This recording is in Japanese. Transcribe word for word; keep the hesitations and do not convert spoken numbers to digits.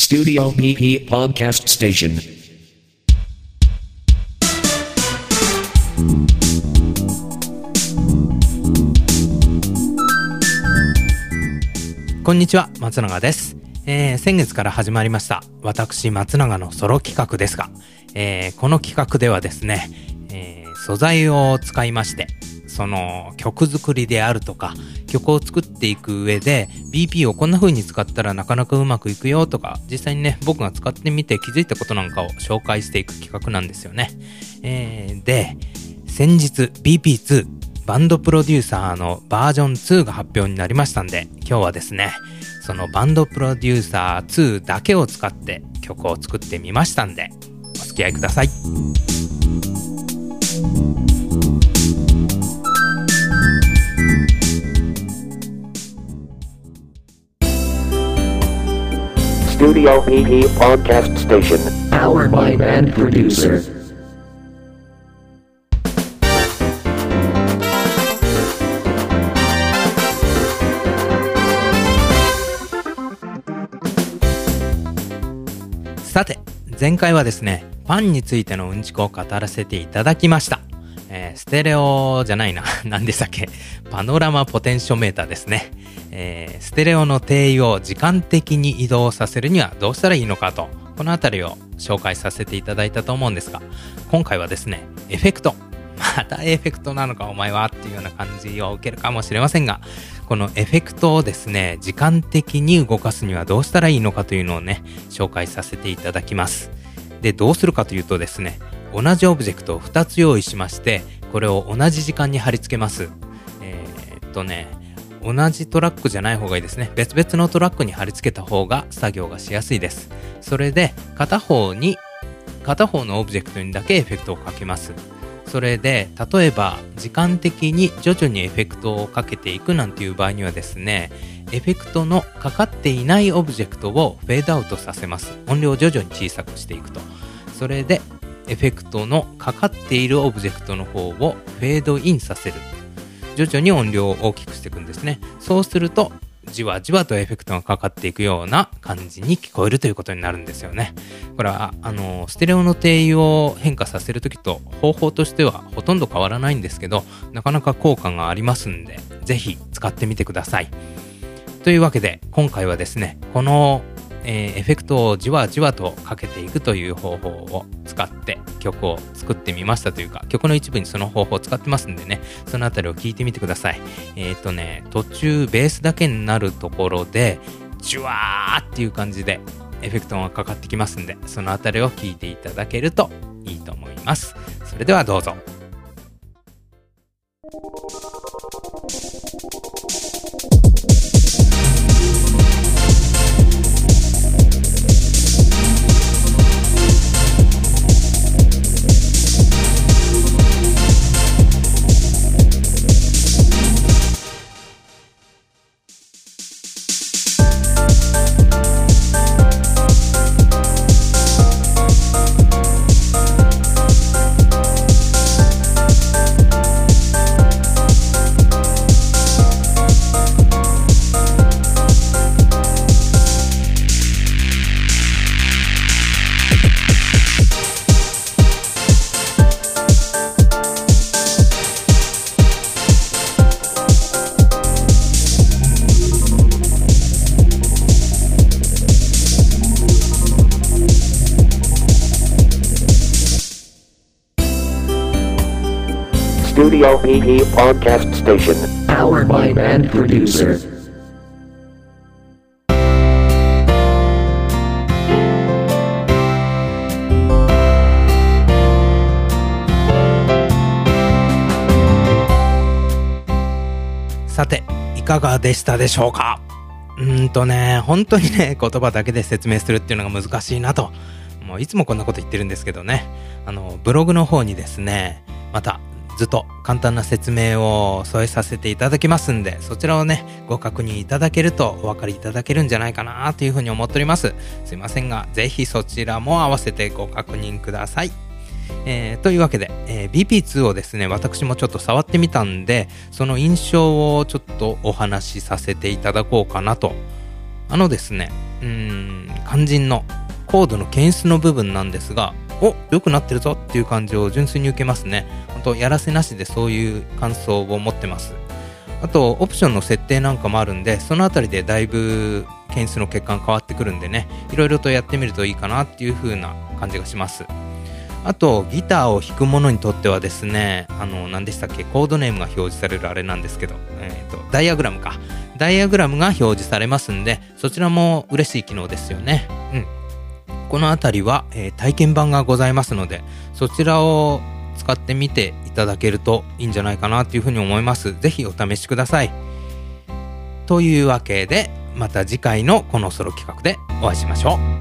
Studio ピーピー Podcast Station。 こんにちは、松永です。えー、先月から始まりました私松永のソロ企画ですが、えー、この企画ではですね、えー、素材を使いましてその曲作りであるとか曲を作っていく上で ビーピー をこんな風に使ったらなかなかうまくいくよとか、実際にね僕が使ってみて気づいたことなんかを紹介していく企画なんですよね。えー、で先日 ビーピーツー バンドプロデューサーのバージョンツーが発表になりましたんで、今日はですねそのバンドプロデューサーツーだけを使って曲を作ってみましたんでお付き合いください。 Studio ピーピー Podcast Station Powered by Band Producer。 さて前回はですねパンについてのうんちくを語らせていただきました。えー、ステレオじゃないな何でしたっけ、パノラマポテンショメーターですね。えー、ステレオの定位を時間的に移動させるにはどうしたらいいのかと、このあたりを紹介させていただいたと思うんですが、今回はですねエフェクト、またエフェクトなのかお前はっていうような感じを受けるかもしれませんが、このエフェクトをですね時間的に動かすにはどうしたらいいのかというのをね紹介させていただきます。でどうするかというとですね、同じオブジェクトをふたつ用意しまして、これを同じ時間に貼り付けます。えー、っとね同じトラックじゃない方がいいですね。別々のトラックに貼り付けた方が作業がしやすいです。それで片方に片方のオブジェクトにだけエフェクトをかけます。それで例えば時間的に徐々にエフェクトをかけていくなんていう場合にはですね、エフェクトのかかっていないオブジェクトをフェードアウトさせます。音量を徐々に小さくしていくと、それでエフェクトのかかっているオブジェクトの方をフェードインさせる。徐々に音量を大きくしていくんですね。そうするとじわじわとエフェクトがかかっていくような感じに聞こえるということになるんですよね。これはあのステレオの定位を変化させるときと方法としてはほとんど変わらないんですけど、なかなか効果がありますんでぜひ使ってみてください。というわけで今回はですねこのえー、エフェクトをじわじわとかけていくという方法を使って曲を作ってみましたというか、曲の一部にその方法を使ってますんでね、そのあたりを聞いてみてください。えっとね途中ベースだけになるところでジュワーっていう感じでエフェクトがかかってきますんで、そのあたりを聞いていただけるといいと思います。それではどうぞ。 Studio ピーピー Podcast Station Powered by Band Producer。 さていかがでしたでしょうか。うーんとね本当にね言葉だけで説明するっていうのが難しいなと、もういつもこんなこと言ってるんですけどね、あのブログの方にですねまたずっと簡単な説明を添えさせていただきますんで、そちらをねご確認いただけるとお分かりいただけるんじゃないかなというふうに思っております。すいませんがぜひそちらも合わせてご確認ください。えー、というわけで、えー、ビーピーツー をですね私もちょっと触ってみたんで、その印象をちょっとお話しさせていただこうかなとあのですね、うーん、肝心のコードの検出の部分なんですが、お、良くなってるぞっていう感じを純粋に受けますね。本当やらせなしでそういう感想を持ってます。あと、オプションの設定なんかもあるんで、そのあたりでだいぶ検出の結果が変わってくるんでね、いろいろとやってみるといいかなっていう風な感じがします。あと、ギターを弾く者にとってはですね、あの、何でしたっけ、コードネームが表示されるあれなんですけど、えっと、ダイアグラムか。ダイアグラムが表示されますんで、そちらも嬉しい機能ですよね。うん。このあたりは、えー、体験版がございますので、そちらを使ってみていただけるといいんじゃないかなというふうに思います。ぜひお試しください。というわけで、また次回のこのソロ企画でお会いしましょう。